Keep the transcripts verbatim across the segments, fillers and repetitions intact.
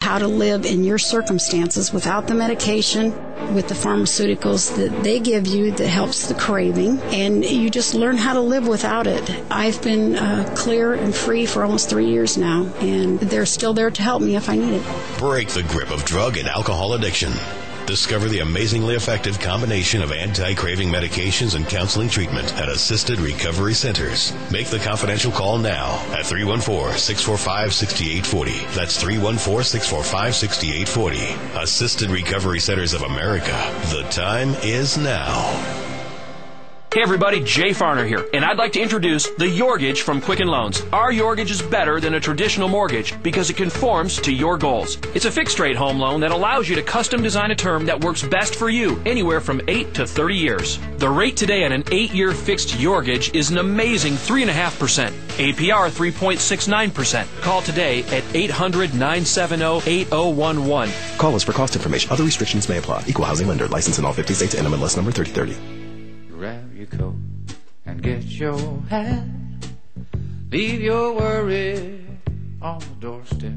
how to live in your circumstances without the medication, with the pharmaceuticals that they give you that helps the craving, and you just learn how to live without it. I've been uh, clear and free for almost three years now, and they're still there to help me if I need it. Break the grip of drug and alcohol addiction. Discover the amazingly effective combination of anti-craving medications and counseling treatment at Assisted Recovery Centers. Make the confidential call now at three one four, six four five, six eight four zero. That's three one four, six four five, six eight four zero. Assisted Recovery Centers of America. The time is now. Hey everybody, Jay Farner here, and I'd like to introduce the Yorgage from Quicken Loans. Our Yorgage is better than a traditional mortgage because it conforms to your goals. It's a fixed-rate home loan that allows you to custom design a term that works best for you, anywhere from eight to thirty years. The rate today on an eight-year fixed Yorgage is an amazing three point five percent. A P R three point six nine percent. Call today at eight hundred, nine seven zero, eight zero one one. Call us for cost information. Other restrictions may apply. Equal housing lender. License in all fifty states. N M L S number thirty thirty. Grab your coat and get your hat. Leave your worry on the doorstep.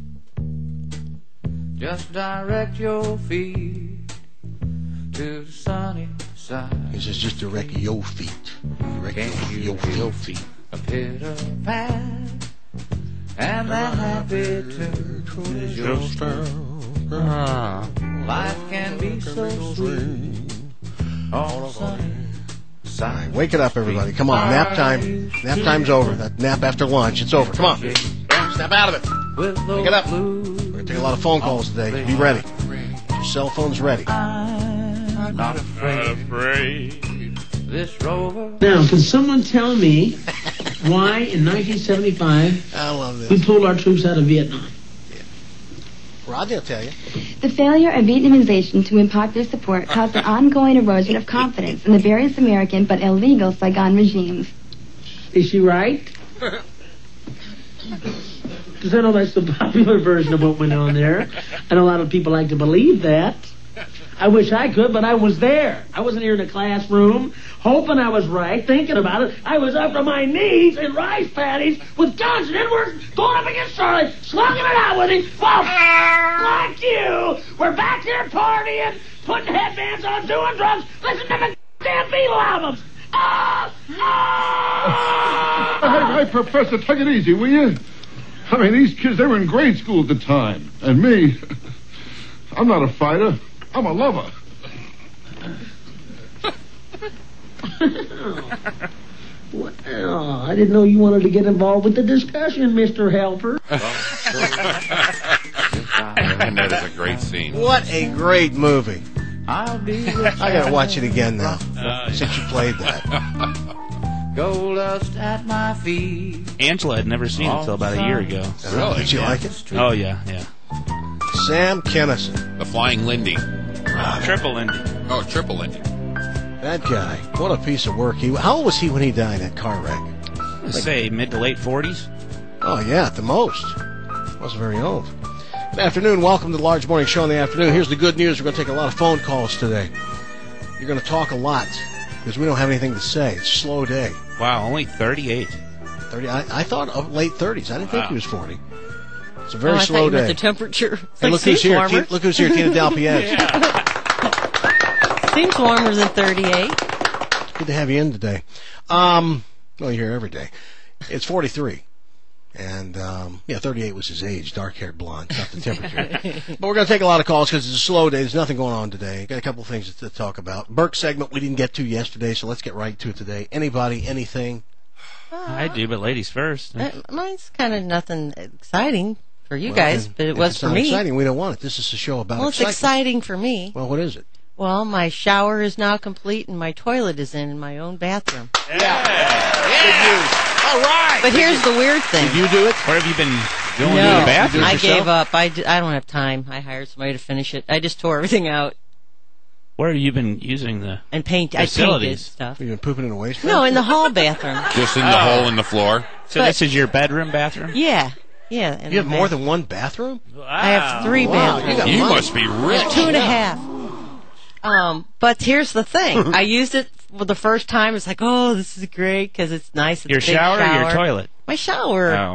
Just direct your feet to the sunny side. He says just direct your feet. Direct Can't your, you your feet. feel a pitter pat, and that happy tune is your stone. Ah. Life can be so sweet on a sunny side. Wake it up, everybody. Come on, nap time. Nap time's over. That nap after lunch, it's over. Come on. Snap out of it. Wake it up. We're going to take a lot of phone calls today. Be ready. Your cell phone's ready. I'm not afraid. This rover. Now, can someone tell me why in nineteen seventy-five I love this. we pulled our troops out of Vietnam? Rodney will tell you. The failure of Vietnamization to impart their support caused an ongoing erosion of confidence in the various American but illegal Saigon regimes. Is she right? Because I know that's the popular version of what went on there. And a lot of people like to believe that. I wish I could, but I was there. I wasn't here in a classroom, hoping I was right, thinking about it. I was up to my knees in rice paddies with Johnson Edwards going up against Charlie, slugging it out with him. Well, like you, we're back here partying, putting headbands on, doing drugs, listening to the damn Beatle albums. Ah! Ah! Hey, hey, Professor, take it easy, will you? I mean, these kids, they were in grade school at the time. And me, I'm not a fighter. I'm a lover. Well, I didn't know you wanted to get involved with the discussion, Mister Helper. And that is a great scene. What a great movie. I'll be I got to watch it again now, since you played that. Gold dust at my feet. Angela had never seen it until about a year ago. Really? Did you yeah. like it? Oh, yeah, yeah. Sam Kinison. The Flying Lindy. Triple Lindy. Oh, Triple Lindy. That guy, what a piece of work. He. How old was he when he died in that car wreck? Let's like, say mid to late forties. Oh, yeah, at the most. Wasn't very old. Good afternoon. Welcome to the Large Morning Show in the afternoon. Here's the good news. We're going to take a lot of phone calls today. You're going to talk a lot because we don't have anything to say. It's a slow day. Wow, only thirty-eight. thirty. I, I thought of late thirties. I didn't think wow. he was forty. It's a very oh, I slow thought you meant day. The temperature. Hey, look who's here. T- look who's here. Tina Dalpiez. Yeah. Seems warmer than thirty-eight. Good to have you in today. Um, well, you're here every day. It's forty-three. And, um, yeah, thirty-eight was his age, dark-haired blonde, not the temperature. But we're going to take a lot of calls because it's a slow day. There's nothing going on today. Got a couple of things to talk about. Burke segment we didn't get to yesterday, so let's get right to it today. Anybody, anything? Uh, I do, but ladies first. Uh, mine's kind of nothing exciting for you well, guys, but it was it's for not me. Exciting. We don't want it. This is a show about well, excitement. Well, it's exciting for me. Well, what is it? Well, my shower is now complete and my toilet is in, in my own bathroom. Yeah. yeah. Good news. All right. But here's the weird thing. Did you do it? Where have you been going no, to the bathroom? I yourself? gave up. I, d- I don't have time. I hired somebody to finish it. I just tore everything out. Where have you been using the and paint? facilities? I painted stuff. Have you been pooping in a waste? No, in the hall bathroom. Just in the oh. hole in the floor. So but, this is your bedroom bathroom? Yeah, yeah. You have more than one bathroom? Wow. I have three wow, bathrooms. You, you must be rich. Two and a half. Um, but here's the thing. I used it for the first time. It's like, oh, this is great because it's nice. It's your a big shower, shower or your toilet? My shower. Oh.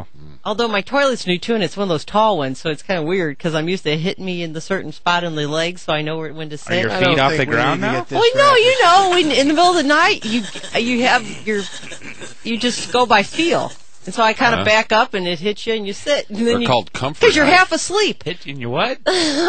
Although my toilet's new too, and it's one of those tall ones, so it's kind of weird because I'm used to it hitting me in the certain spot in the legs, so I know where, when to sit. Are your feet off the ground now? Well, no, you know, when, in the middle of the night, you you have your you just go by feel, and so I kind of Uh-huh. back up, and it hits you, and you sit. And then They're you, called comfort because you're nights. half asleep. Hit you in your what?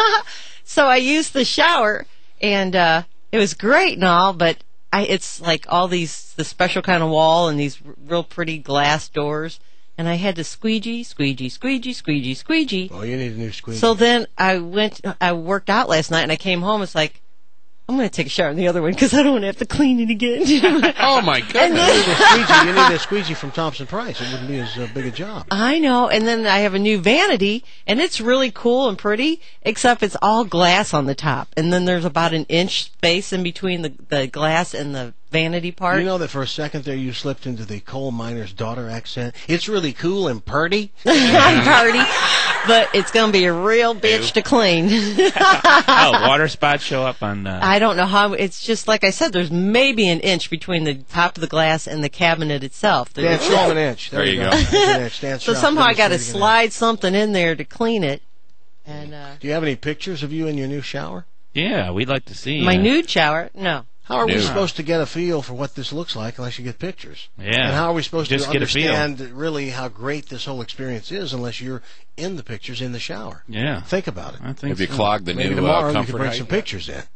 So I used the shower, and uh, it was great and all, but I, it's like all these the special kind of wall and these r- real pretty glass doors. And I had to squeegee, squeegee, squeegee, squeegee, squeegee. Oh, you need a new squeegee. So then I went, I worked out last night, and I came home. It's like, I'm going to take a shower in the other one because I don't want to have to clean it again. Oh, my You need goodness. a squeegee. You need a squeegee from Thompson Price. It wouldn't be as uh, big a job. I know. And then I have a new vanity, and it's really cool and pretty, except it's all glass on the top. And then there's about an inch space in between the, the glass and the vanity part. You know that for a second there you slipped into the coal miner's daughter accent? It's really cool and purty. I'm party, but it's going to be a real bitch to clean. Oh, water spots show up on. Uh, I don't know how. It's just like I said. There's maybe an inch between the top of the glass and the cabinet itself. Dan, There's- show him an inch. There, There you you go. go. There's an inch. Dan, so show- somehow I got to demonstrating an slide something in there to clean it. And uh, inch. Do you have any pictures of you in your new shower? yeah, we'd like to see. my uh, nude shower, no. How are we New. supposed to get a feel for what this looks like unless you get pictures? Yeah. And how are we supposed Just to get a feel. understand really how great this whole experience is unless you're in the pictures in the shower? Yeah. Think about it. I think Have you so. clogged the Maybe new tomorrow uh, you comfort can bring height? some pictures in.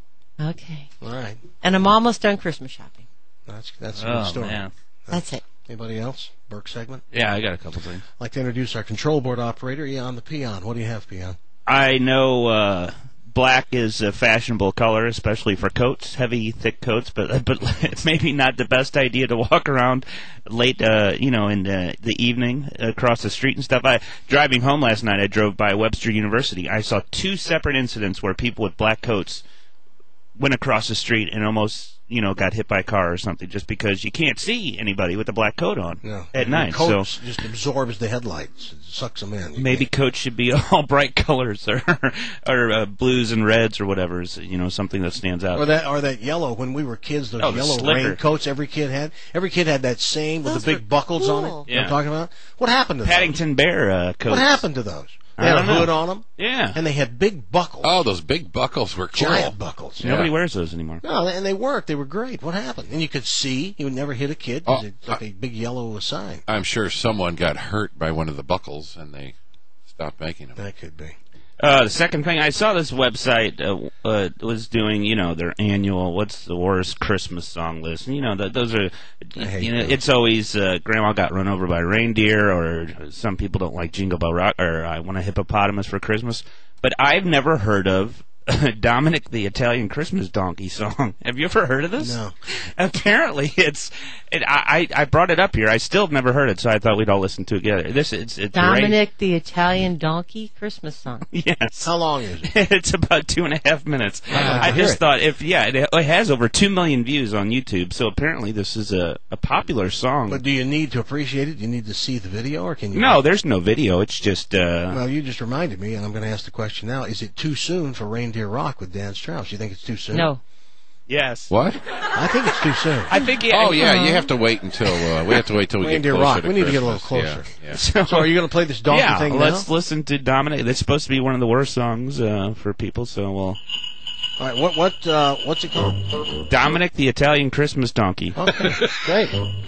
Okay. All right. And I'm almost done Christmas shopping. That's that's a good Oh, story. man. That's it. Anybody else? Burke segment? Yeah, I got a couple things. I'd like to introduce our control board operator, Eon the Peon. What do you have, Peon? I know uh, black is a fashionable color, especially for coats, heavy, thick coats, but but it's maybe not the best idea to walk around late, uh, you know, in the, the evening across the street and stuff. I driving home last night, I drove by Webster University. I saw two separate incidents where people with black coats went across the street and almost, you know, got hit by a car or something just because you can't see anybody with a black coat on No. at night. Coat So just absorbs the headlights. It sucks them in. You maybe can't- coats should be all bright colors or or uh, blues and reds or whatever is, you know, something that stands out. Or that, or that yellow. When we were kids, those Oh, the yellow slicker. raincoats every kid had. Every kid had that same with Those the big were buckles on it. cool. You know what I'm Yeah. talking about? What happened to Paddington Bear uh, those? coats. What happened to those? They I had a don't know. hood on them, Yeah. and they had big buckles. Oh, those big buckles were cool. Giant buckles. Nobody Yeah. wears those anymore. No, and they worked. They were great. What happened? And you could see. You would never hit a kid because Oh, it's like a big yellow sign. I'm sure someone got hurt by one of the buckles and they stopped making them. That could be. Uh, the second thing, I saw this website uh, uh, was doing, you know, their annual "What's the Worst Christmas Song" list. And, you know, th- those are, I hate you know, those. it's always uh, Grandma got run over by a reindeer, or some people don't like Jingle Bell Rock, or I want a hippopotamus for Christmas. But I've never heard of Dominic the Italian Christmas Donkey song. Have you ever heard of this? No. Apparently, it's. It, I I I brought it up here. I still have never heard it, so I thought we'd all listen to it together. This it's it's great. Dominic the Italian Donkey Christmas song. Yes. How long is it? It's about two and a half minutes. like to I hear just it. thought if yeah, it, it has over two million views on YouTube. So apparently this is a, a popular song. But do you need to appreciate it? Do you need to see the video, or can you? no, there's no video. It's just uh, Well, you just reminded me, and I'm going to ask the question now. Is it too soon for Reindeer Rock with Dan Strauss? You think it's too soon? No. yes. What? I think it's too soon. I think yeah, Oh, yeah, you have to wait until, uh, we have to wait till we Reindeer get closer Rock. to We need to get a little Christmas. closer. Yeah, yeah. So, So are you going to play this donkey yeah, thing let's now? listen to Dominic. It's supposed to be one of the worst songs uh, for people. So we'll All right. What what uh, what's it called? Dominic the Italian Christmas Donkey. Okay. Great.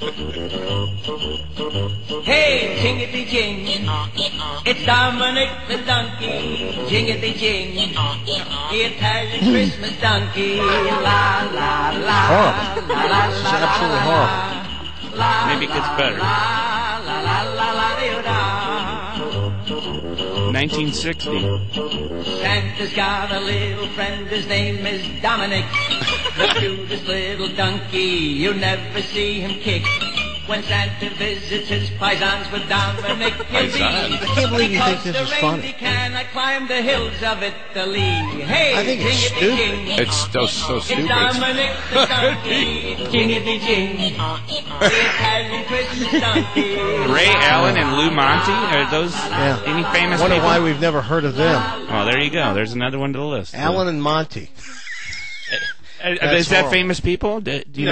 Hey, jingity jing, it's Dominic the donkey. Jingity jing, the Italian Christmas donkey. La la la. Horrible. La la This is la absolutely la, horrible. la, Maybe it gets better. La la la la la dee da. nineteen sixty. Santa's got a little friend, his name is Dominic. The cutest little donkey, you never see him kick. When Santa visits his paisans with Dominic, he'll be. Paisans? I can't believe you think Because this is the funny. reindeer cannot climb the hills of Italy. Hey, I think it's jingity stupid. jing. It's so, so It's stupid. Dominic the donkey, jingity jing, the Italian Christmas donkey. Ray Allen and Lou Monte, are those Yeah. any famous Wonder people? why we've never heard of them. Oh, there you go. There's another one to the list. Alan and Monty. Uh, That's is that horrible. famous people? Do, do you No. know? I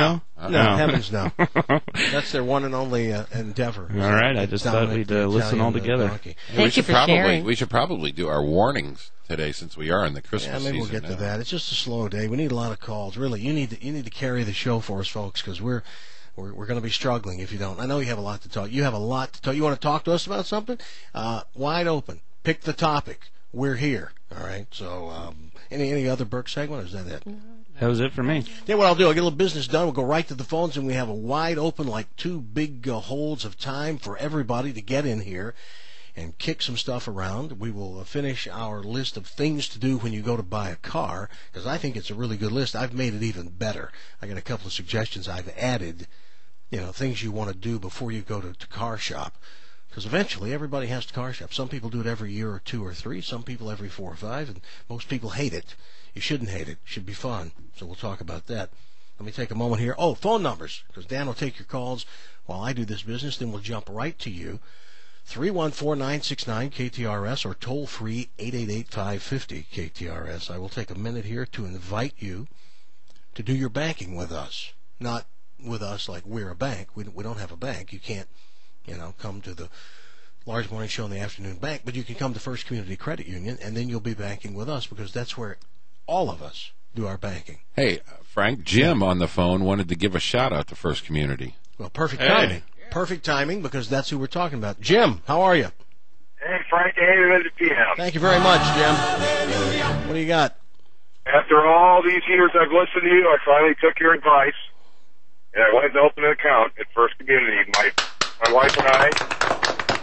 No, heavens no. That's their one and only uh, endeavor. All right, I just thought we'd uh, listen all together. Thank we you should for probably sharing. we should probably do our warnings today since we are in the Christmas Yeah, maybe we'll season get to now. that. It's just a slow day. We need a lot of calls. Really, you need to you need to carry the show for us, folks, because we're we're we're going to be struggling if you don't. I know you have a lot to talk. You have a lot to talk. You want to talk to us about something? Uh, wide open. Pick the topic. We're here. All right. So, um, any any other Burke segment? Or is that it? That was it for me. Then what I'll do, I'll get a little business done. We'll go right to the phones, and we have a wide open, like two big uh, holds of time for everybody to get in here and kick some stuff around. We will uh, finish our list of things to do when you go to buy a car, because I think it's a really good list. I've made it even better. I got a couple of suggestions I've added, you know, things you want to do before you go to, to car shop. Because eventually everybody has to car shop. Some people do it every year or two or three. Some people every four or five. And most people hate it. You shouldn't hate it. It should be fun. So we'll talk about that. Let me take a moment here. Oh, phone numbers, because Dan will take your calls while I do this business. Then we'll jump right to you. three one four, nine six nine, K T R S or toll free eight eight eight, five five zero, K T R S. I will take a minute here to invite you to do your banking with us. Not with us like we're a bank. We, we don't have a bank. You can't, you know, come to the Large Morning Show in the Afternoon Bank, but you can come to First Community Credit Union, and then you'll be banking with us, because that's where all of us do our banking. Hey, Frank, Jim on the phone wanted to give a shout-out to First Community. Well, perfect Hey. timing. Perfect timing, because that's who we're talking about. Jim, how are you? Hey, Frank, eight P M. Thank you very much, Jim. What do you got? After all these years I've listened to you, I finally took your advice, and I went to open an account at First Community. My my wife and I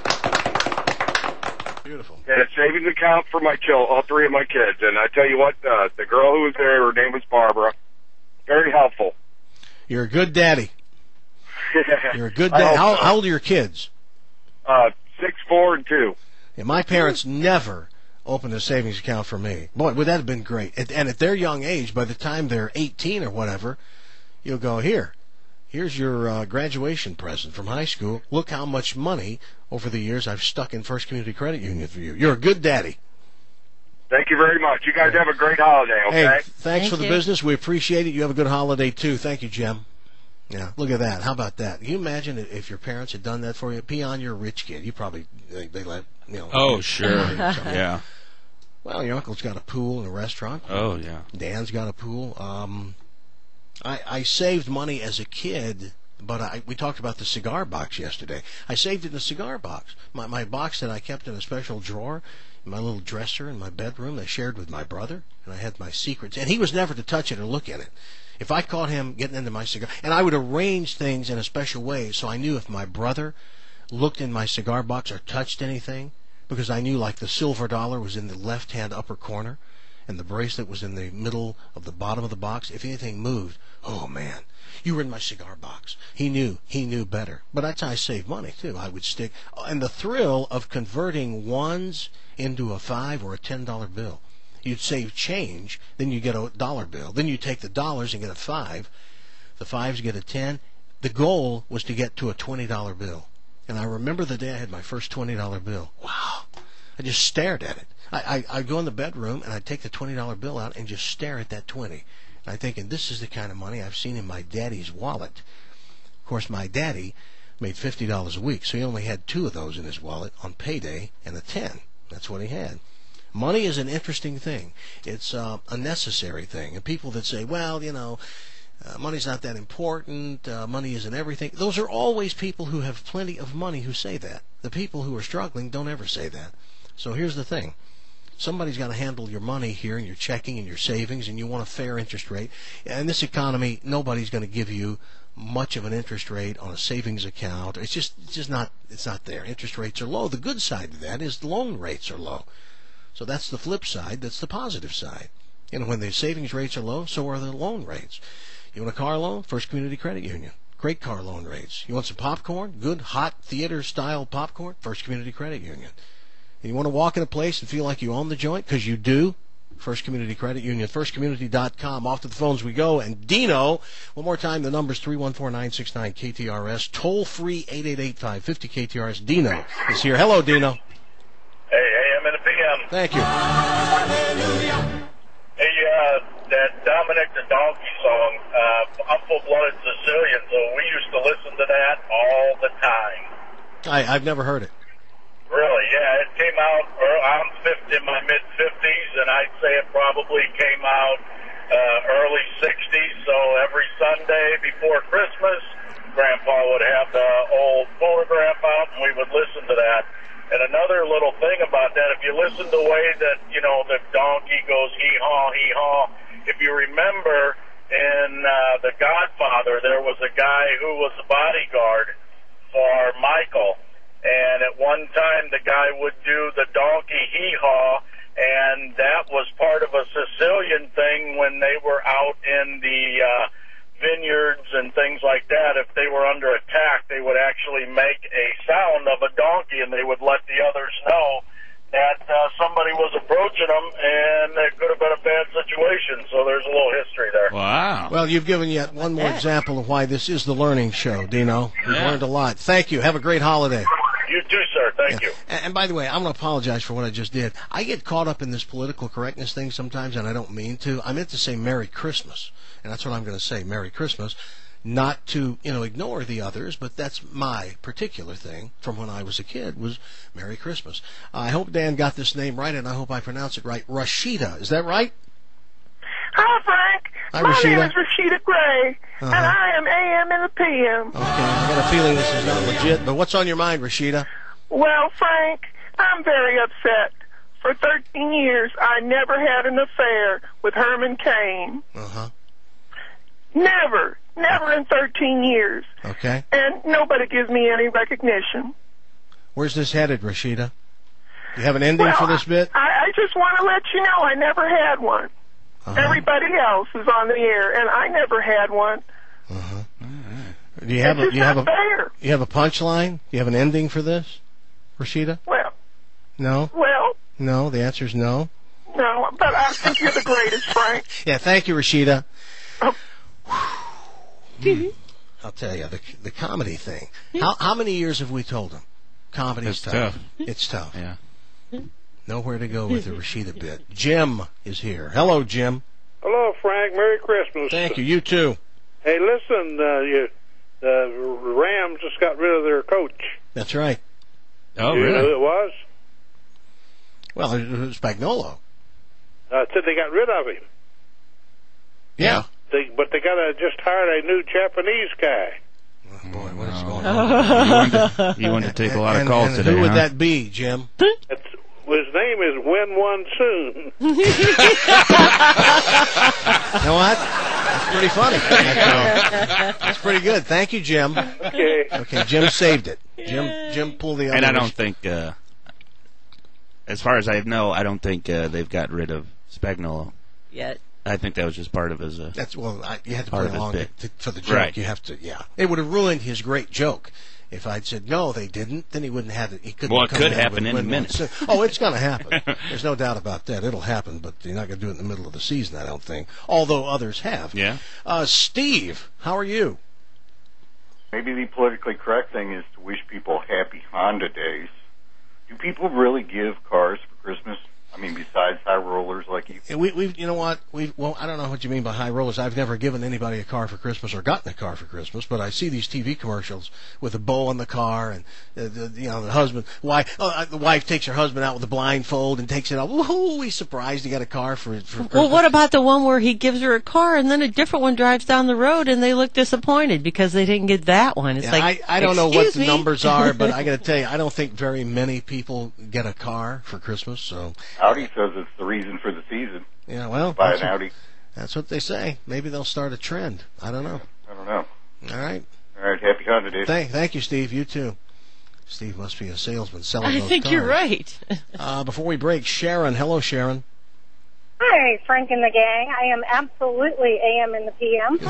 Beautiful. had a savings account for my child, all three of my kids. And I tell you what, uh, the girl who was there, her name was Barbara, very helpful. You're a good daddy. You're a good daddy. How, how old are your kids? Uh, six, four, and two. Yeah, my parents never opened a savings account for me. Boy, would that have been great. And, and at their young age, by the time they're eighteen or whatever, you'll go, here, here's your uh, graduation present from high school. Look how much money over the years I've stuck in First Community Credit Union for you. You're a good daddy. Thank you very much. You guys have a great holiday, okay? Hey, thanks for the business. We appreciate it. You have a good holiday, too. Thank you, Jim. Yeah, look at that. How about that? Can you imagine if your parents had done that for you? Peon, you're a rich kid. You probably, they, they let, you know. Oh, sure. Yeah. Well, your uncle's got a pool and a restaurant. Oh, yeah. Dan's got a pool. Um, I, I saved money as a kid, but I, we talked about the cigar box yesterday. I saved it in the cigar box. My, my box that I kept in a special drawer in my little dresser in my bedroom, I shared with my brother, and I had my secrets. And he was never to touch it or look at it. If I caught him getting into my cigar, and I would arrange things in a special way so I knew if my brother looked in my cigar box or touched anything, because I knew like the silver dollar was in the left-hand upper corner and the bracelet was in the middle of the bottom of the box. If anything moved, oh man, you were in my cigar box. He knew. He knew better. But that's how I saved money, too. I would stick. And the thrill of converting ones into a five or a ten dollar bill. You'd save change, then you get a dollar bill. Then you take the dollars and get a five. The fives get a ten. The goal was to get to a twenty dollar bill. And I remember the day I had my first twenty dollar bill. Wow. I just stared at it. I, I, I'd go in the bedroom and I'd take the twenty dollar bill out and just stare at that twenty. And I'm thinking, this is the kind of money I've seen in my daddy's wallet. Of course, my daddy made fifty dollars a week, so he only had two of those in his wallet on payday and a ten. That's what he had. Money is an interesting thing. It's uh, a necessary thing. And people that say, well, you know, uh, money's not that important, uh, money isn't everything, those are always people who have plenty of money who say that. The people who are struggling don't ever say that. So here's the thing. Somebody's got to handle your money here and your checking and your savings, and you want a fair interest rate. In this economy, nobody's going to give you much of an interest rate on a savings account. It's just, it's just not, it's not there. Interest rates are low. The good side of that is the loan rates are low. So that's the flip side. That's the positive side. And when the savings rates are low, so are the loan rates. You want a car loan? First Community Credit Union. Great car loan rates. You want some popcorn? Good, hot, theater-style popcorn? First Community Credit Union. And you want to walk in a place and feel like you own the joint? Because you do. First Community Credit Union, first community dot com. Off to the phones we go. And Dino, one more time, the number's three one four, nine six nine, K T R S. Toll free eight eight eight, five five zero, K T R S. Dino is here. Hello, Dino. Hey, A M and a P M. Thank you. Hey, uh, Dad, that Dominic the Donkey song, uh, I'm full-blooded Sicilian, so we used to listen to that all the time. I, I've never heard it. Really, yeah, it came out, or I'm fifty, in my mid-fifties, and I'd say it probably came out uh, early sixties, so every Sunday before Christmas, Grandpa would have the old phonograph out, and we would listen to that. And another little thing about that, if you listen to the way that, you know, the donkey goes hee-haw, hee-haw, if you remember in uh, The Godfather, there was a guy who was a bodyguard for Michael, and at one time the guy would do the donkey hee-haw, and that was part of a Sicilian thing when they were out in the uh, vineyards and things like that. If they were under attack, they would actually make a sound of a donkey, and they would let the others know that uh, somebody was approaching them, and it could have been a bad situation. So there's a little history there. Wow. Well, you've given yet one more example of why this is the learning show, Dino. We've Yeah. learned a lot. Thank you. Have a great holiday. You too, sir. Thank you. And, and by the way, I'm going to apologize for what I just did. I get caught up in this political correctness thing sometimes, and I don't mean to. I meant to say Merry Christmas, and that's what I'm going to say, Merry Christmas. Not to, you know, ignore the others, but that's my particular thing from when I was a kid, was Merry Christmas. I hope Dan got this name right, and I hope I pronounce it right. Rashida, is that right? Hi, Frank. Hi, My Rashida. name is Rashida Gray, Uh-huh. and I am A M and the P M. Okay, I got a feeling this is not legit, but what's on your mind, Rashida? Well, Frank, I'm very upset. For thirteen years, I never had an affair with Herman Cain. Uh-huh. Never. Never in thirteen years. Okay. And nobody gives me any recognition. Where's this headed, Rashida? You have an ending Well, for this bit? I, I just want to let you know I never had one. Uh-huh. Everybody else is on the air, and I never had one. Do you have It's a just you have a not fair. you have a punchline? Do you have an ending for this, Rashida? Well, No? well, No, the answer is no. no, but I think you're the greatest, Frank. Yeah, thank you, Rashida. Oh. I'll tell you, the the comedy thing. How how many years have we told them? Comedy's It's tough. tough. It's tough. Yeah. Nowhere to go with the Rashida bit. Jim is here. Hello, Jim. Hello, Frank. Merry Christmas. Thank you. You too. Hey, listen, uh, you, the Rams just got rid of their coach. That's right. Oh, Do you really? know who it was? Well, it was Spagnuolo. Uh, said they got rid of him. Yeah. They, but they got to just hired a new Japanese guy. Oh, boy, what is going You on? wanted to, you wanted to take a lot of And- calls and today, Who would huh? that be, Jim? It's, his name is Win One Soon. You know what? That's pretty funny. That's, that's pretty good. Thank you, Jim. Okay. Okay, Jim saved it. Jim Jim pulled the other. And I don't think, uh, as far as I know, I don't think uh, they've got rid of Spagnuolo Yet. I think that was just part of his. Uh, That's well, I, you had to part play of his along bit. to, for the joke. Right. You have to, yeah. It would have ruined his great joke if I'd said no, they didn't. Then he wouldn't have it. He couldn't. Well, it come could in happen with in a win minute. one. So- oh, it's going to happen. There's no doubt about that. It'll happen, but you're not going to do it in the middle of the season, I don't think. Although others have. Yeah. Uh, Steve, how are you? Maybe the politically correct thing is to wish people happy Honda days. Do people really give cars for Christmas? I mean, besides high rollers like you. Yeah, We, we, you know what? We, well, I don't know what you mean by high rollers. I've never given anybody a car for Christmas or gotten a car for Christmas, but I see these T V commercials with a bow on the car and uh, the, you know the husband, wife, uh, the wife takes her husband out with a blindfold and takes it out. Woohoo! He's surprised he got a car for. for Well, Christmas. what about the one where he gives her a car and then a different one drives down the road and they look disappointed because they didn't get that one? It's Yeah, like I, I don't know what "Excuse the me?" numbers are, but I got to tell you, I don't think very many people get a car for Christmas. So Audi says it's the reason for the season. yeah, well, Buy that's an what- Audi. That's what they say. Maybe they'll start a trend. I don't know. I don't know. All right. All right, happy Honda days. Thank, thank you, Steve. You too. Steve must be a salesman selling I those think cars. you're right. uh, before we break, Sharon. Hello, Sharon. Hi, Frank and the gang. I am absolutely A M in the P M.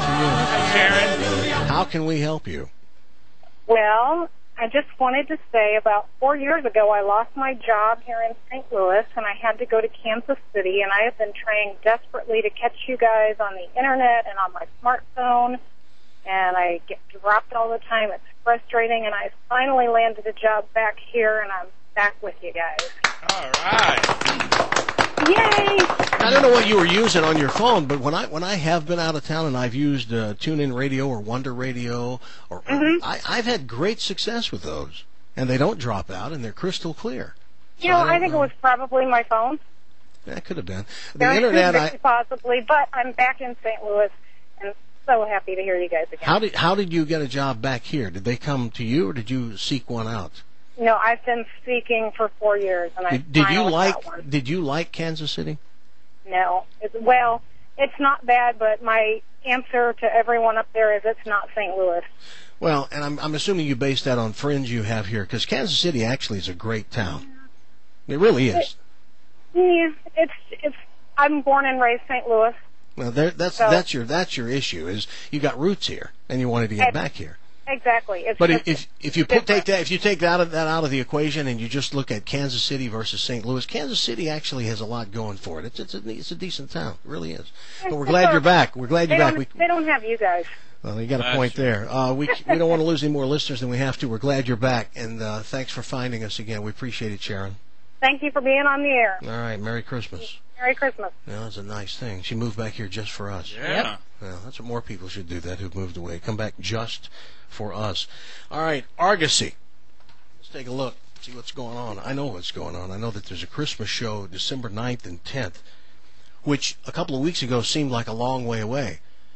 How can we help you? Well, I just wanted to say about four years ago I lost my job here in Saint Louis and I had to go to Kansas City, and I have been trying desperately to catch you guys on the internet and on my smartphone, and I get dropped all the time. It's frustrating, and I finally landed a job back here, and I'm back with you guys. All right. Yay! Now I don't know what you were using on your phone, but when I when I have been out of town and I've used uh, TuneIn Radio or Wonder Radio, or Mm-hmm. I, I've had great success with those, and they don't drop out, and they're crystal clear. You know, I, I think it was probably my phone. That could have been the Very internet. very I, possibly, but I'm back in Saint Louis, and so happy to hear you guys again. how did how did you get a job back here? Did they come to you, or did you seek one out? No, I've been seeking for four years, and I Did, did you finally like got one. Did you like Kansas City? No, it's, well, it's not bad, but my answer to everyone up there is it's not Saint Louis. Well, and I'm I'm assuming you base that on friends you have here, because Kansas City actually is a great town. It really is. Yeah, it's it's. I'm born and raised Saint Louis. Well, there, that's So- that's your that's your issue is you got roots here and you wanted to get Ex- back here. Exactly. It's But just if if you put, take that if you take that out of, that out of the equation and you just look at Kansas City versus Saint Louis, Kansas City actually has a lot going for it. It's it's a, it's a decent town, it really is. But we're glad you're back. We're glad they you're back. don't, We, they don't have you guys. well, you got a That's point there. Uh, we we don't want to lose any more listeners than we have to. We're glad you're back, and uh, thanks for finding us again. We appreciate it, Sharon. Thank you for being on the air. All right, Merry Christmas. Merry Christmas. Yeah, that's a nice thing. She moved back here just for us. Yeah. Well, that's what more people should do, that who've moved away. Come back just for us. All right, Argosy. Let's take a look, see what's going on. I know what's going on. I know that there's a Christmas show December ninth and tenth, which a couple of weeks ago seemed like a long way away.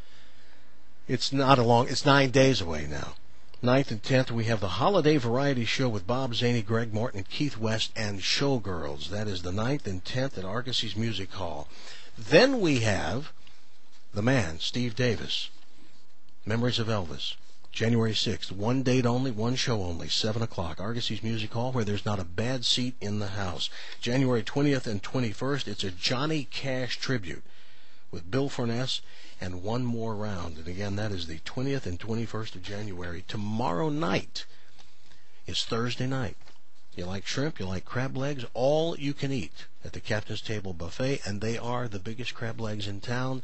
It's not a long, it's nine days away now. ninth and tenth, we have the Holiday Variety Show with Bob Zaney, Greg Morton, and Keith West, and Showgirls. That is the ninth and tenth at Argosy's Music Hall. Then we have the man, Steve Davis, Memories of Elvis, January sixth. One date only, one show only, seven o'clock, Argosy's Music Hall, where there's not a bad seat in the house. January twentieth and twenty-first, it's a Johnny Cash tribute with Bill Furness and One More Round. And again, that is the twentieth and twenty-first of January. Tomorrow night is Thursday night. You like shrimp, you like crab legs, all you can eat at the Captain's Table Buffet, and they are the biggest crab legs in town.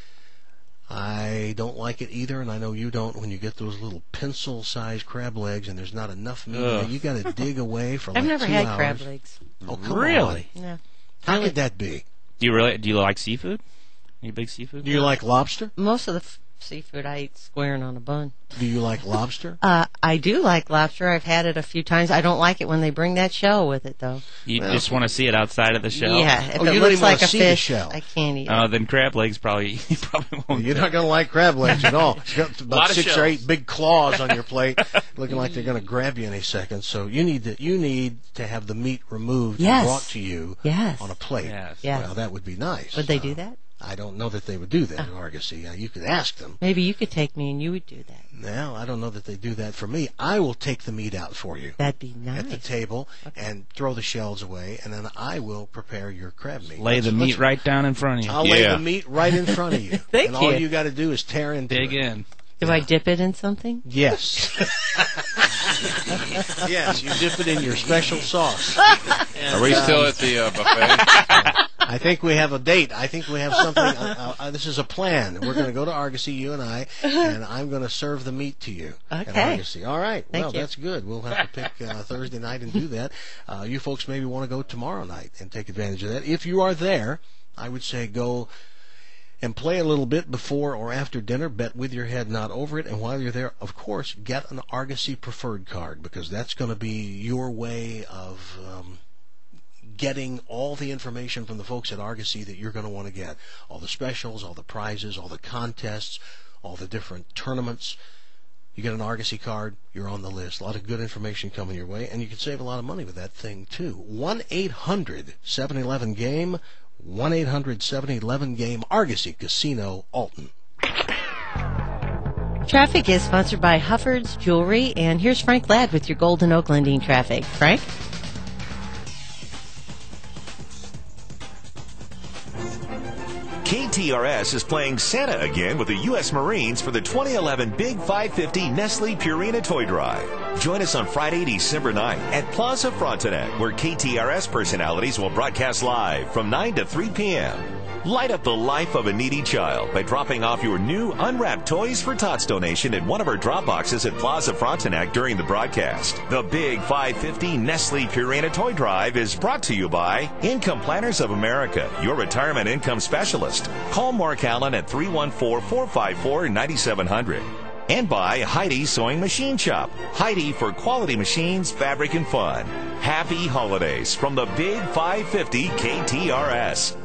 I don't like it either, and I know you don't, when you get those little pencil-sized crab legs and there's not enough meat. Ugh. You got to dig away for like I've never two had hours. crab legs. Oh, come Really? on. No. How could that be? Do you really? Do you like seafood? Are you a big seafood? Do you like lobster? Most of the f- seafood I eat squaring on a bun. Do you like lobster? Uh, I do like lobster. I've had it a few times. I don't like it when they bring that shell with it, though. You just want to see it outside of the shell. Yeah, if Oh, it you don't looks even like wanna a see the fish, shell. I can't eat it. Oh, then crab legs probably you probably won't. You're not going to like crab legs at all. It's got Lot about of six shells. or eight big claws on your plate, looking like they're going to grab you any second. So you need to you need to have the meat removed Yes. and brought to you Yes. on a plate. Yes. Yes. Well, that would be nice. Would they Uh, do that? I don't know that they would do that in Argosy. Uh, you could ask them. Maybe you could take me and you would do that. Well, I don't know that they do that for me. I will take the meat out for you That'd be nice. at the table and throw the shells away, and then I will prepare your crab meat. Lay Let's- the let's- meat right down in front of you. I'll lay the meat right in front of you. Thank and all you. you got to do is tear into Dig it. in. Do I dip it in something? Yes. Yes, you dip it in your special sauce. Are we And, still um, at the uh, buffet? I think we have a date. I think we have something. Uh, uh, this is a plan. We're going to go to Argosy, you and I, and I'm going to serve the meat to you at Okay. Argosy. All right. Thank well, you. that's good. We'll have to pick uh, Thursday night and do that. Uh, you folks maybe want to go tomorrow night and take advantage of that. If you are there, I would say go and play a little bit before or after dinner. Bet with your head, not over it. And while you're there, of course, get an Argosy preferred card, because that's going to be your way of um, getting all the information from the folks at Argosy that you're going to want to get. All the specials, all the prizes, all the contests, all the different tournaments. You get an Argosy card, you're on the list. A lot of good information coming your way, and you can save a lot of money with that thing, too. one eight hundred seven eleven game, one eight hundred seven eleven game, Argosy Casino, Alton. Traffic is sponsored by Hufford's Jewelry, and here's Frank Ladd with your Golden Oak Lending traffic. Frank? K T R S is playing Santa again with the U S Marines for the twenty eleven Big five fifty Nestle Purina Toy Drive. Join us on Friday, December ninth at Plaza Frontenac, where K T R S personalities will broadcast live from nine to three p.m. Light up the life of a needy child by dropping off your new unwrapped Toys for Tots donation at one of our drop boxes at Plaza Frontenac during the broadcast. The Big five fifty Nestle Purina Toy Drive is brought to you by Income Planners of America, your retirement Retirement Income Specialist. Call Mark Allen at three one four, four five four, nine seven zero zero. And by Heidi Sewing Machine Shop. Heidi for quality machines, fabric, and fun. Happy holidays from the Big five fifty K T R S.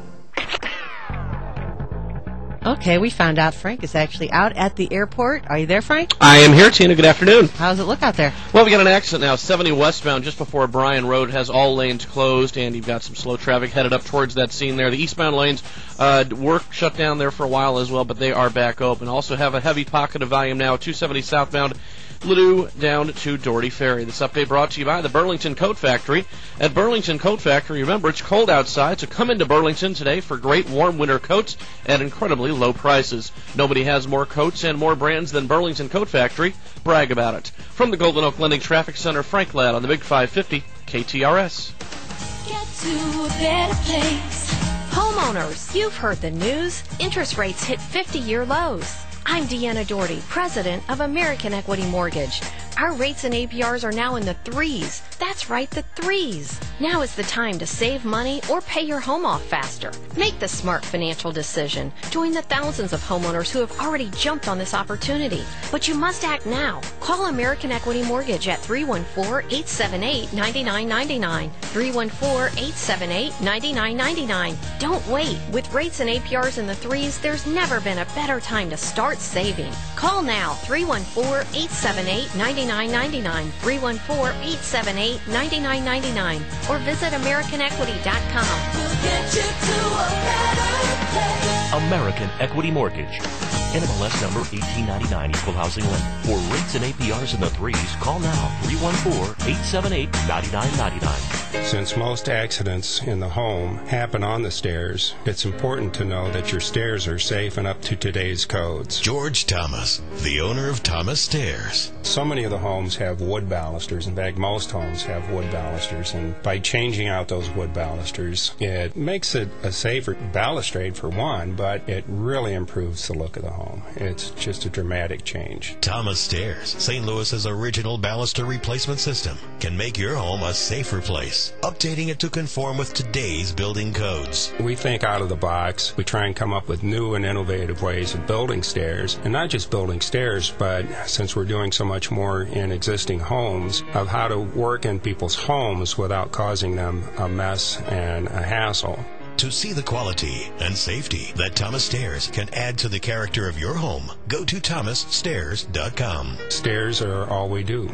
Okay, we found out Frank is actually out at the airport. Are you there, Frank? I am here, Tina. Good afternoon. How does it look out there? Well, we got an accident now. seventy westbound just before Bryan Road has all lanes closed, and you've got some slow traffic headed up towards that scene there. The eastbound lanes uh, were shut down there for a while as well, but they are back open. Also have a heavy pocket of volume now. two seventy southbound, Ladue down to Doherty Ferry. This update brought to you by the Burlington Coat Factory. At Burlington Coat Factory, remember, it's cold outside, so come into Burlington today for great warm winter coats at incredibly low prices. Nobody has more coats and more brands than Burlington Coat Factory. Brag about it. From the Golden Oak Lending Traffic Center, Frank Ladd on the Big five fifty K T R S. Get to a better place. Homeowners, you've heard the news. Interest rates hit fifty-year lows. I'm Deanna Doherty, president of American Equity Mortgage. Our rates and A P Rs are now in the threes. That's right, the threes. Now is the time to save money or pay your home off faster. Make the smart financial decision. Join the thousands of homeowners who have already jumped on this opportunity. But you must act now. Call American Equity Mortgage at three one four, eight seven eight, nine nine nine nine. three one four, eight seven eight, nine nine nine nine. Don't wait. With rates and A P Rs in the threes, there's never been a better time to start saving. Call now, three one four, eight seven eight, nine nine nine nine, three one four, eight seven eight, nine nine nine nine, or visit American Equity dot com. We'll get you to a better place. American Equity Mortgage. N M L S number eighteen ninety-nine, Equal Housing Lender. For rates and A P Rs in the threes, call now, three one four, eight seven eight, nine nine nine nine. Since most accidents in the home happen on the stairs, it's important to know that your stairs are safe and up to today's codes. George Thomas, the owner of Thomas Stairs. So many of the homes have wood balusters. In fact, most homes have wood balusters. And by changing out those wood balusters, it makes it a safer balustrade for one, but it really improves the look of the home. It's just a dramatic change. Thomas Stairs, Saint Louis's original baluster replacement system, can make your home a safer place, updating it to conform with today's building codes. We think out of the box. We try and come up with new and innovative ways of building stairs, and not just building stairs, but since we're doing so much more in existing homes, of how to work in people's homes without causing them a mess and a hassle. To see the quality and safety that Thomas Stairs can add to the character of your home, go to thomas stairs dot com. Stairs are all we do.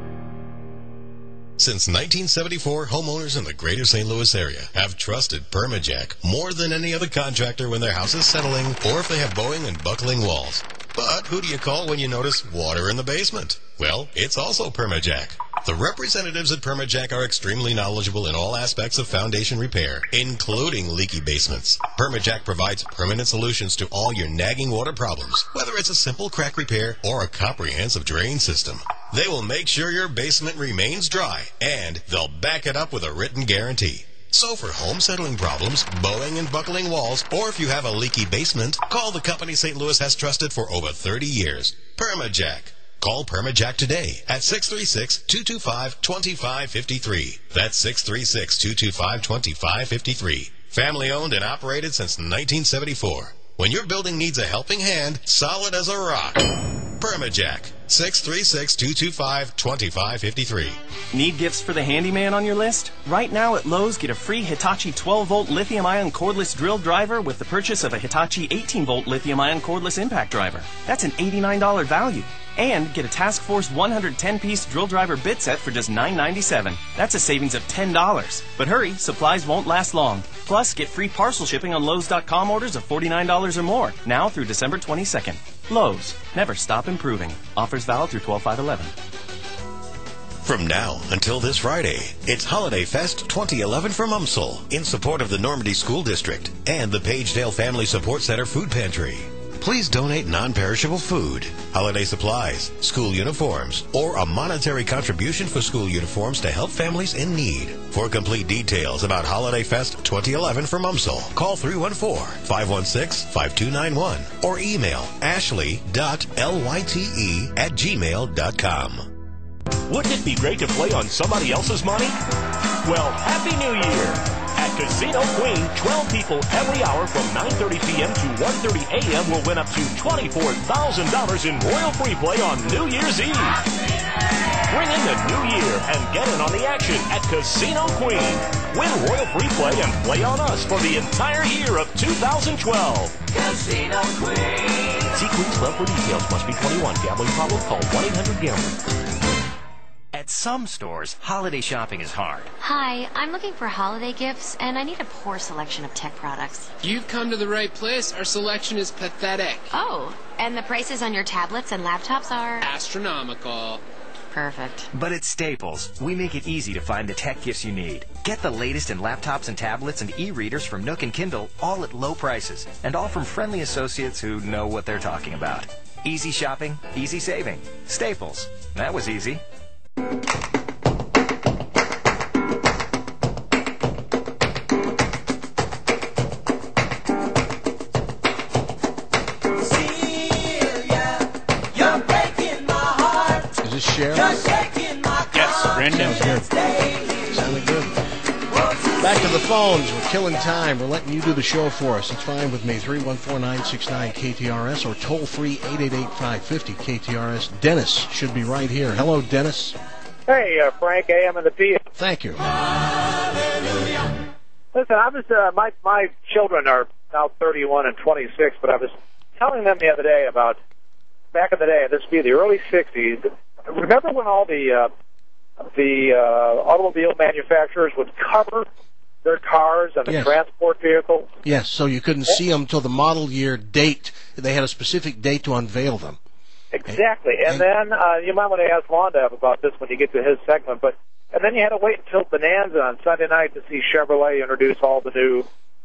Since nineteen seventy-four, homeowners in the greater Saint Louis area have trusted Permajack more than any other contractor when their house is settling or if they have bowing and buckling walls. But who do you call when you notice water in the basement? Well, it's also Permajack. The representatives at Permajack are extremely knowledgeable in all aspects of foundation repair, including leaky basements. Permajack provides permanent solutions to all your nagging water problems, whether it's a simple crack repair or a comprehensive drain system. They will make sure your basement remains dry, and they'll back it up with a written guarantee. So for home settling problems, bowing and buckling walls, or if you have a leaky basement, call the company Saint Louis has trusted for over thirty years, Permajack. Call Permajack today at six three six, two two five, two five five three. That's six three six, two two five, two five five three. Family owned and operated since nineteen seventy-four. When your building needs a helping hand, solid as a rock, Permajack. six three six, two two five, two five five three. Need gifts for the handyman on your list? Right now at Lowe's, get a free Hitachi twelve volt lithium-ion cordless drill driver with the purchase of a Hitachi eighteen volt lithium-ion cordless impact driver. That's an eighty-nine dollars value. And get a Task Force one hundred ten piece drill driver bit set for just nine ninety-seven. That's a savings of ten dollars. But hurry, supplies won't last long. Plus, get free parcel shipping on Lowe's dot com orders of forty-nine dollars or more, now through December twenty-second. Lowe's. Never stop improving. Offers valid through twelve five eleven. From now until this Friday, it's Holiday Fest twenty eleven from UMSL in support of the Normandy School District and the Pagedale Family Support Center Food Pantry. Please donate non-perishable food, holiday supplies, school uniforms, or a monetary contribution for school uniforms to help families in need. For complete details about Holiday Fest twenty eleven from UMSL, call three one four, five one six, five two nine one or email ashley dot lyte at gmail dot com. Wouldn't it be great to play on somebody else's money? Well, Happy New Year! At Casino Queen, twelve people every hour from nine thirty p.m. to one thirty a.m. will win up to twenty-four thousand dollars in Royal Free Play on New Year's Eve. Bring in the new year and get in on the action at Casino Queen. Win Royal Free Play and play on us for the entire year of two thousand twelve. Casino Queen. See Queen's Club for details. Must be twenty-one. Gambling problem? Call one eight hundred gambler. At some stores, holiday shopping is hard. Hi, I'm looking for holiday gifts, and I need a poor selection of tech products. You've come to the right place. Our selection is pathetic. Oh, and the prices on your tablets and laptops are... astronomical. Perfect. But at Staples, we make it easy to find the tech gifts you need. Get the latest in laptops and tablets and e-readers from Nook and Kindle, all at low prices, and all from friendly associates who know what they're talking about. Easy shopping, easy saving. Staples. That was easy. Cher? Yes, brand new. Sounds good. Sounded good. Back to the phones. We're killing time. We're letting you do the show for us. It's fine with me. three one four, nine six nine, K T R S or toll free eight eight eight, five five zero, K T R S. Dennis should be right here. Hello, Dennis. Hey, uh, Frank, A M and the P M. Thank you. Listen, I was, uh, my, my children are now thirty-one and twenty-six, but I was telling them the other day about back in the day, this would be the early sixties. Remember when all the uh, the uh, automobile manufacturers would cover their cars and the yes. transport vehicles? Yes, so you couldn't see them till the model year date. They had a specific date to unveil them. Exactly. And, and then uh, you might want to ask Londa about this when you get to his segment, but and then you had to wait until Bonanza on Sunday night to see Chevrolet introduce all the new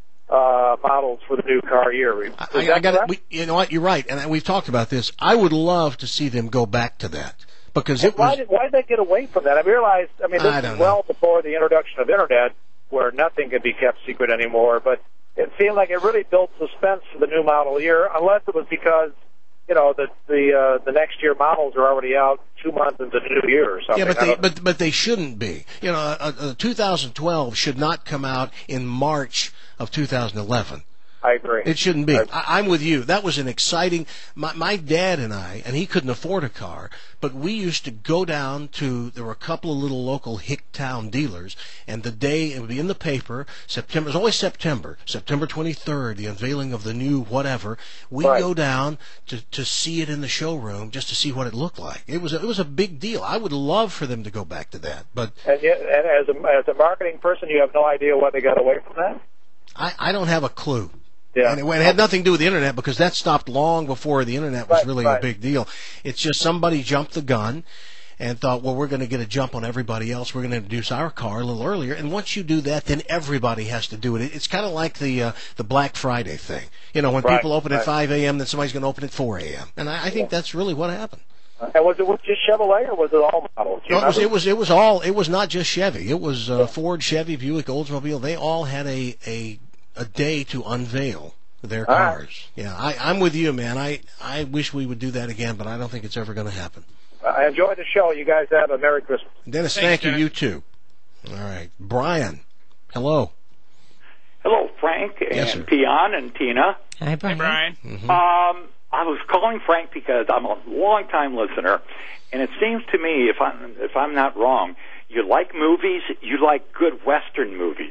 uh, models for the new car year. Is I, I got it. You know what? You're right, and we've talked about this. I would love to see them go back to that. Because it why was, did why did they get away from that? I realized, I mean, this I is well before the introduction of Internet, where nothing could be kept secret anymore. But it seemed like it really built suspense for the new model year, unless it was because, you know, the the uh, the next year models are already out two months into the new year or something. Yeah, but they but but they shouldn't be. You know, uh, uh, two thousand twelve should not come out in March of two thousand eleven. I agree. It shouldn't be. I, I'm with you. That was an exciting. My, my dad and I, and he couldn't afford a car, but we used to go down to. There were a couple of little local hick town dealers, and the day it would be in the paper. September. It was always September. September twenty-third, the unveiling of the new whatever. We right. go down to to see it in the showroom just to see what it looked like. It was a, it was a big deal. I would love for them to go back to that, but and, yet, and as a as a marketing person, you have no idea why they got away from that. I I don't have a clue. Yeah. And it, it had nothing to do with the Internet because that stopped long before the Internet was right, really right. a big deal. It's just somebody jumped the gun and thought, well, we're going to get a jump on everybody else. We're going to introduce our car a little earlier. And once you do that, then everybody has to do it. It's kind of like the uh, the Black Friday thing. You know, when right, people open right. at five a.m., then somebody's going to open at four a.m. And I, I think that's really what happened. And was it just Chevrolet, or was it all models? No, it was, it was it was all. It was not just Chevy. It was uh, Ford, Chevy, Buick, Oldsmobile. They all had a a, a day to unveil their cars. Right. Yeah, I, I'm with you, man. I, I wish we would do that again, but I don't think it's ever going to happen. I enjoyed the show. You guys have a Merry Christmas. Dennis, Thanks, thank you. Dennis. You too. All right. Brian, hello. Hello, Frank and yes, sir. Peon and Tina. Hi, Brian. Hey, Brian. Mm-hmm. Um, I was calling Frank because I'm a long-time listener, and it seems to me, if I'm, if I'm not wrong, you like movies, you like good Western movies.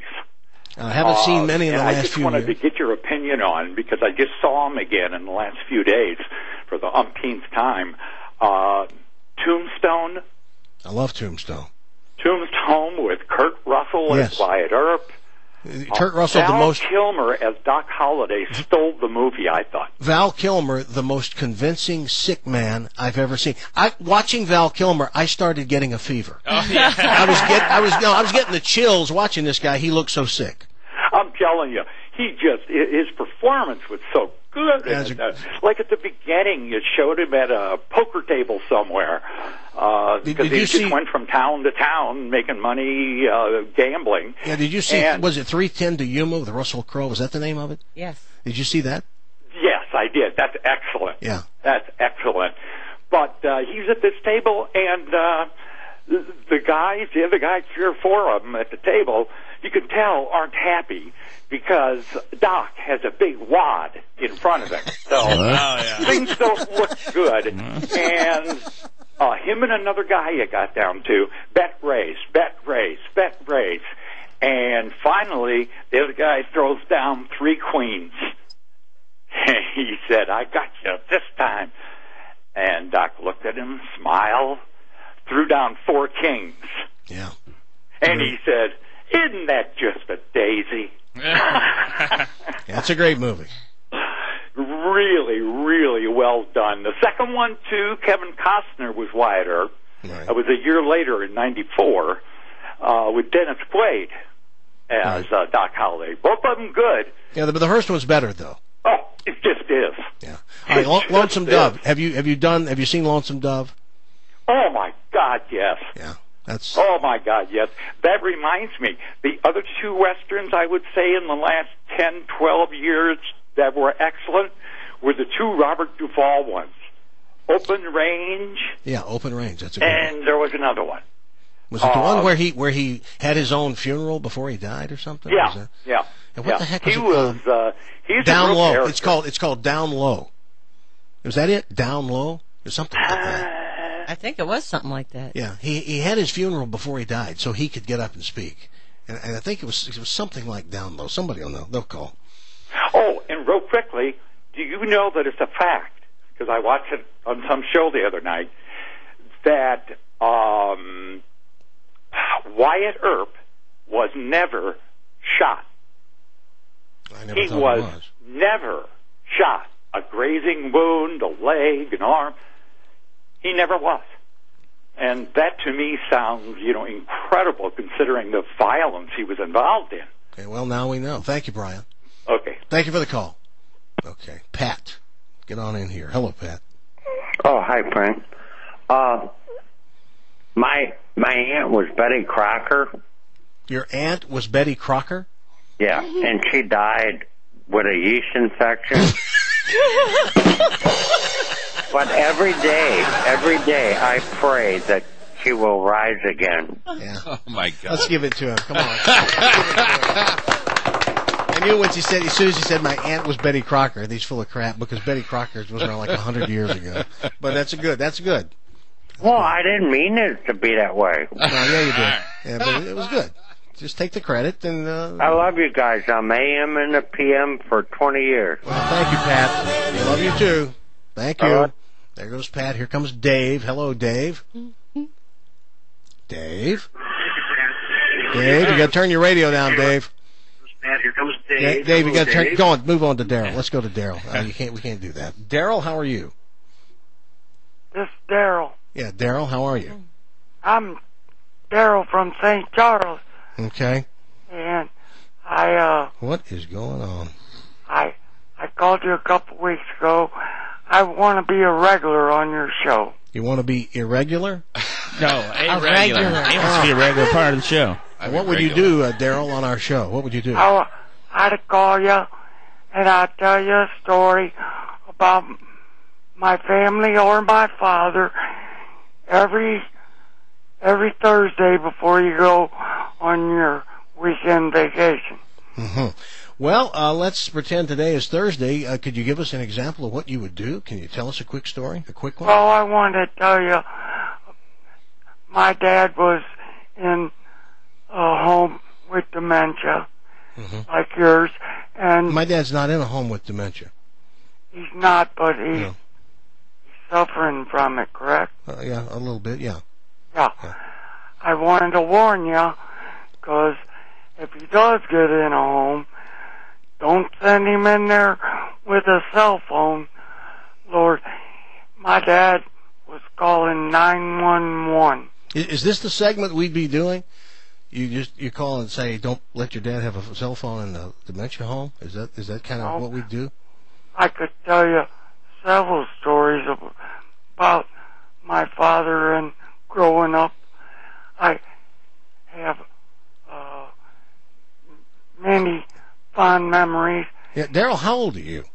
I haven't uh, seen many in the and last I just few wanted years. to get your opinion on, because I just saw him again in the last few days for the umpteenth time. Uh, Tombstone. I love Tombstone. Tombstone with Kurt Russell yes. as Wyatt Earp. Kurt Russell, Val the most Kilmer as Doc Holliday stole the movie, I thought. Val Kilmer, the most convincing sick man I've ever seen. I watching Val Kilmer, I started getting a fever. Oh, yeah. I was get, I was no, I was getting the chills watching this guy. He looked so sick. I'm telling you, he just his performance was so good. And, uh, like at the beginning, it showed him at a poker table somewhere. Uh, Did- because did he you just see- went from town to town making money, uh, gambling. Yeah, did you see? And- was it three ten to Yuma with Russell Crowe? Was that the name of it? Yes. Did you see that? Yes, I did. That's excellent. Yeah. That's excellent. But uh, he's at this table, and uh, the, the guys, the other guys, three or four of them at the table, you can tell aren't happy because Doc has a big wad in front of him. So Oh, yeah. things don't look good. And uh, him and another guy you got down to, bet raise, bet raise, bet raise. And finally, the other guy throws down three queens. And he said, I got you this time. And Doc looked at him, smiled, threw down four kings. Yeah. And he said, isn't that just a daisy? Yeah, it's a great movie. Really, really well done. The second one, too, Kevin Costner was Wyatt Earp. Right. It was a year later in ninety-four uh, with Dennis Quaid as uh, Doc Holliday. Both of them good. Yeah, but the first one's better though. Oh, it just is. Yeah. All right, Lo- Lonesome Dove. Have you have you done? Have you seen Lonesome Dove? Oh, my God, yes. Yeah. That's. Oh, my God, yes. That reminds me, the other two Westerns I would say in the last ten, twelve years that were excellent were the two Robert Duvall ones. Open Range. Yeah, Open Range. That's a good one. And there was another one. Was it the uh, one where he where he had his own funeral before he died or something? Yeah, Was that- yeah. And what yeah. the heck was he it was, called? uh, he's Down a real Low. character. It's called it's called Down Low. Was that it? Down Low or something like that? I think it was something like that. Yeah, he he had his funeral before he died, so he could get up and speak. And, and I think it was it was something like Down Low. Somebody will know. They'll call. Oh, and real quickly, do you know that it's a fact? Because I watched it on some show the other night that um, Wyatt Earp was never shot. I never He thought was, it was. never shot. A grazing wound, a leg, an arm. He never was. And that to me sounds, you know, incredible considering the violence he was involved in. Okay, well, now we know. Thank you, Brian. Okay. Thank you for the call. Okay, Pat, get on in here. Hello, Pat. Oh, hi, Frank. Uh, my my aunt was Betty Crocker. Your aunt was Betty Crocker? Yeah, and she died with a yeast infection. But every day, every day, I pray that she will rise again. Yeah. Oh, my God. Let's give it to him. Come on. I knew when she said, as soon as she said my aunt was Betty Crocker, and he's full of crap because Betty Crocker was around like a hundred years ago. But that's a good. That's good. Well, I didn't mean it to be that way. No, yeah, you did. Yeah, but it was good. Just take the credit and. Uh, I love you guys. I'm A M and the P M for twenty years. Well, thank you, Pat. We love you too. Thank you. Uh, There goes Pat. Here comes Dave. Hello, Dave. Dave. Dave, you got to turn your radio down, Dave. Pat, here comes Dave. Yeah, Dave, you Hello, got to turn. Dave. Go on. Move on to Daryl. Let's go to Daryl. Uh, you can't. We can't do that. Daryl, how are you? This is Daryl. Yeah, Daryl, how are you? I'm Daryl from Saint Charles, Okay. and I uh What is going on? I I called you a couple weeks ago. I want to be a regular on your show. You want to be irregular? No, a regular. He wants to be a regular part of the show. What would you do, uh, Daryl, on our show? What would you do? I, I'd call you, and I'd tell you a story about my family or my father every every Thursday before you go on your weekend vacation. hmm Well, uh, let's pretend today is Thursday. Uh, could you give us an example of what you would do? Can you tell us a quick story, a quick one? Well, I wanted to tell you, my dad was in a home with dementia, Mhm. like yours, and My dad's not in a home with dementia. he's not, but he's No. suffering from it, correct? Uh, yeah, a little bit, yeah. Yeah. I wanted to warn you, because if he does get in a home, don't send him in there with a cell phone. Lord, my dad was calling nine one one. Is, is this the segment we'd be doing? You just you call and say, "Don't let your dad have a cell phone in the dementia home." Is that is that kind of No. what we do? I could tell you several stories of, about my father and growing up. I have uh, many fond memories. Yeah, Daryl, how old are you?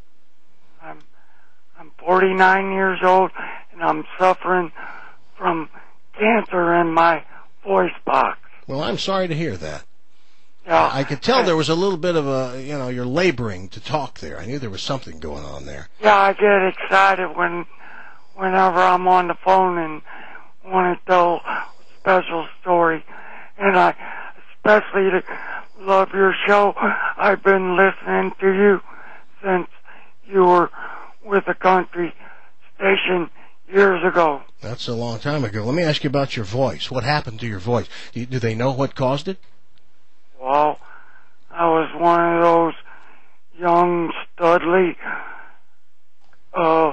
I'm forty-nine years old, and I'm suffering from cancer in my voice box. Well, I'm sorry to hear that. Yeah, I could tell there was a little bit of a, you know, you're laboring to talk there. I knew there was something going on there. Yeah, I get excited when, whenever I'm on the phone and want to tell a special story. And I especially love your show. I've been listening to you since you were with a country station years ago. That's a long time ago. Let me ask you about your voice. What happened to your voice? Do, do they know what caused it? Well, I was one of those young, studly, uh,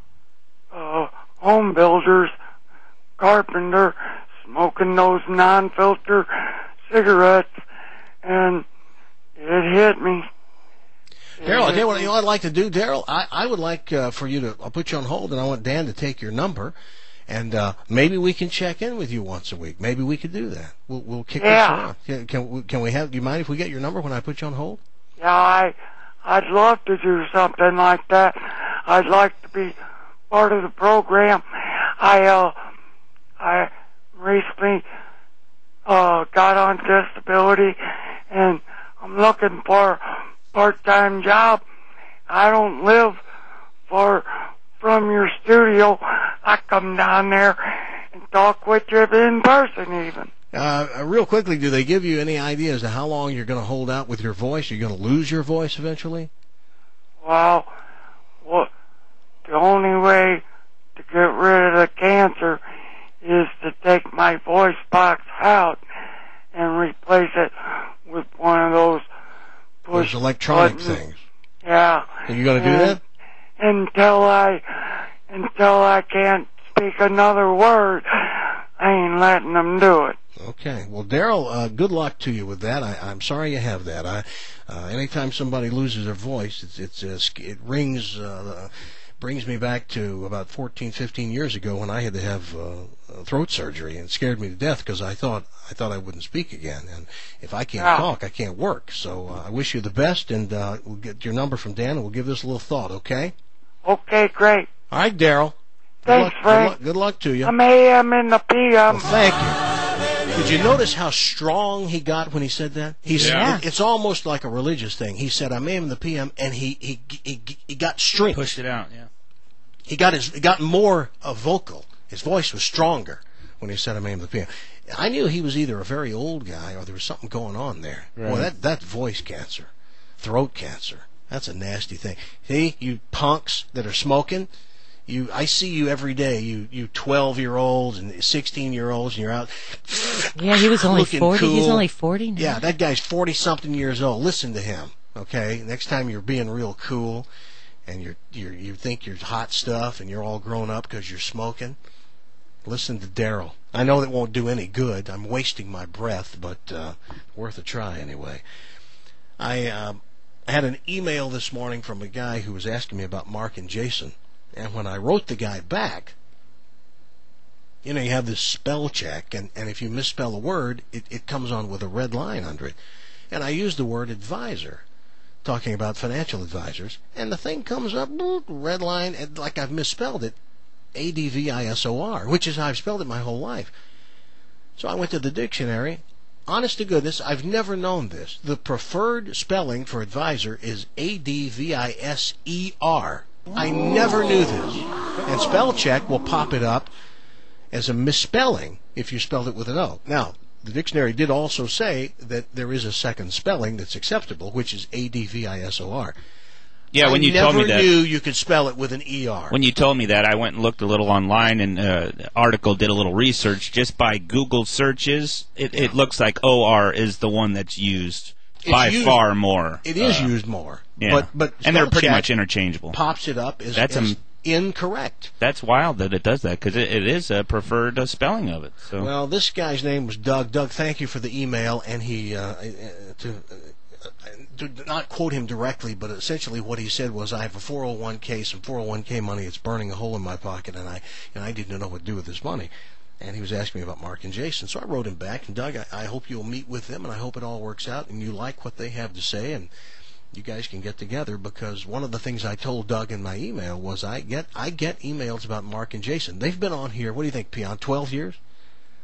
uh, home builders, carpenter, smoking those non-filter cigarettes, and it hit me. Daryl, I tell you what, you know what I'd like to do, Daryl? I, I would like uh, for you to, I'll put you on hold, and I want Dan to take your number, and uh, maybe we can check in with you once a week. Maybe we could do that. We'll, we'll kick Yeah. this around. Can, can, we- can we have, do you mind if we get your number when I put you on hold? Yeah, I, I'd love to do something like that. I'd like to be part of the program. I, uh, I recently, uh, got on disability, and I'm looking for a part-time job. I don't live far from your studio. I come down there and talk with you in person even. Uh, real quickly, do they give you any idea as to how long you're going to hold out with your voice? Are you going to lose your voice eventually? Well, what, the only way to get rid of the cancer is to take my voice box out and replace it with one of those push Those electronic buttons. things. Yeah. Are you going to do And that? Until I, until I can't speak another word, I ain't letting them do it. Okay. Well, Daryl, uh, good luck to you with that. I, I'm sorry you have that. I, uh, anytime somebody loses their voice, it's, it's uh, sc- it rings, uh, brings me back to about fourteen, fifteen years ago when I had to have uh, throat surgery, and it scared me to death because I thought I thought I wouldn't speak again. And if I can't Yeah. talk, I can't work. So uh, I wish you the best, and uh, we'll get your number from Dan, and we'll give this a little thought. Okay? Okay, great. All right, Daryl. Good Thanks, luck, good Frank. luck, good luck to you. I'm A M in the P M. Well, thank you. Did you notice how strong he got when he said that? He's, Yeah. it- it's almost like a religious thing. He said, "I'm A M in the P M," and he he he, he got strength. Pushed it out, yeah. He got his he got more uh, vocal. His voice was stronger when he said, "I'm A M in the P M." I knew he was either a very old guy or there was something going on there. Right. Well, that that's voice cancer, throat cancer. That's a nasty thing. See, you punks that are smoking. You, I see you every day. You, you twelve-year-olds and sixteen-year-olds, and you're out. Yeah, he was only looking forty. He's cool. only forty now. Yeah, that guy's forty-something years old. Listen to him, okay? Next time you're being real cool, and you're, you're you think you're hot stuff, and you're all grown up because you're smoking. Listen to Daryl. I know that won't do any good. I'm wasting my breath, but uh, worth a try anyway. I uh, had an email this morning from a guy who was asking me about Mark and Jason. And when I wrote the guy back, you know, you have this spell check, and, and if you misspell a word, it, it comes on with a red line under it. And I used the word advisor, talking about financial advisors, and the thing comes up, bloop, red line, and like I've misspelled it, A D V I S O R, which is how I've spelled it my whole life. So I went to the dictionary. Honest to goodness, I've never known this. The preferred spelling for advisor is A D V I S E R. I never knew this. And spell check will pop it up as a misspelling if you spelled it with an O. Now, the dictionary did also say that there is a second spelling that's acceptable, which is A D V I S O R. Yeah, when I you told me never that, knew you could spell it with an E R. when you told me that, I went and looked a little online, and uh, the article did a little research. Just by Google searches, it, it looks like O R is the one that's used It's by used- far more. It is Uh, used more. Yeah, But, but and they're spell pretty check much interchangeable. Pops it up as, That's as a- incorrect. That's wild that it does that, because it, it is a preferred uh, spelling of it. So. Well, this guy's name was Doug. Doug, thank you for the email, and he uh, uh, to, uh, to not quote him directly, but essentially what he said was, "I have a four oh one k, some four oh one k money. It's burning a hole in my pocket, and I and I didn't know what to do with this money." And he was asking me about Mark and Jason, so I wrote him back. And Doug, I, I hope you'll meet with them, and I hope it all works out, and you like what they have to say, and you guys can get together, because one of the things I told Doug in my email was I get I get emails about Mark and Jason. They've been on here, what do you think, Peon, twelve years?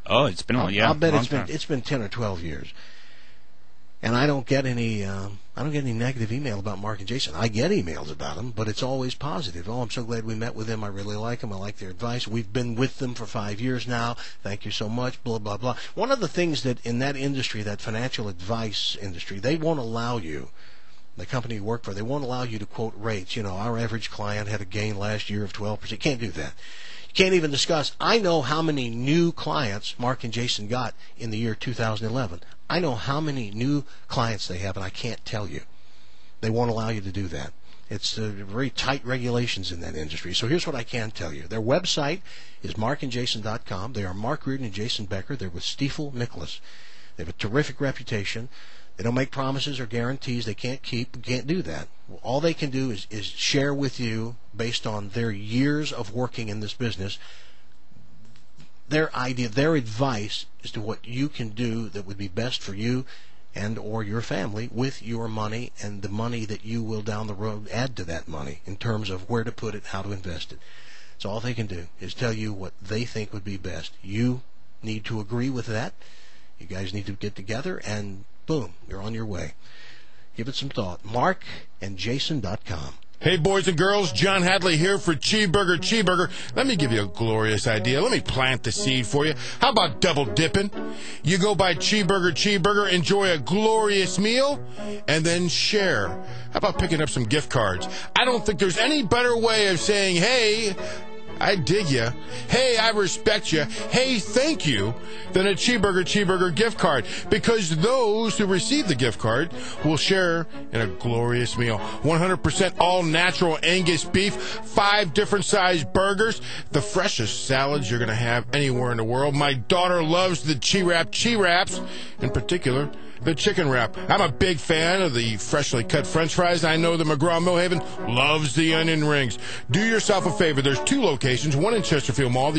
Oh, it's been a I'll, yeah. I'll bet long it's been time. it's been ten or twelve years. And I don't get any um, I don't get any negative email about Mark and Jason. I get emails about them, but it's always positive. Oh, I'm so glad we met with them. I really like them. I like their advice. We've been with them for five years now. Thank you so much. Blah blah blah. One of the things that in that industry, that financial advice industry, they won't allow you. The company you work for, they won't allow you to quote rates. You know, our average client had a gain last year of twelve percent. You can't do that. You can't even discuss. I know how many new clients Mark and Jason got in the year two thousand eleven. I know how many new clients they have, and I can't tell you. They won't allow you to do that. It's uh, very tight regulations in that industry. So here's what I can tell you. Their website is mark and jason dot com. They are Mark Reardon and Jason Becker. They're with Stifel Nicholas. They have a terrific reputation. They don't make promises or guarantees they can't keep. Can't do that. All they can do is, is share with you, based on their years of working in this business, their idea, their advice as to what you can do that would be best for you and or your family with your money, and the money that you will down the road add to that money in terms of where to put it, how to invest it. So all they can do is tell you what they think would be best. You need to agree with that. You guys need to get together, and boom, you're on your way. Give it some thought. mark and jason dot com. Hey, boys and girls, John Hadley here for Cheeseburger Cheeseburger. Let me give you a glorious idea. Let me plant the seed for you. How about double dipping? You go buy Cheeseburger Cheeseburger, enjoy a glorious meal, and then share. How about picking up some gift cards? I don't think there's any better way of saying, hey, I dig you. Hey, I respect you. Hey, thank you, than a Cheeseburger Cheeseburger gift card, because those who receive the gift card will share in a glorious meal. one hundred percent all natural Angus beef, five different sized burgers, the freshest salads you're going to have anywhere in the world. My daughter loves the Chi-Wrap Chi-Wraps, in particular the chicken wrap. I'm a big fan of the freshly cut French fries. I know that McGraw-Millhaven loves the onion rings. Do yourself a favor. There's two locations, one in Chesterfield Mall.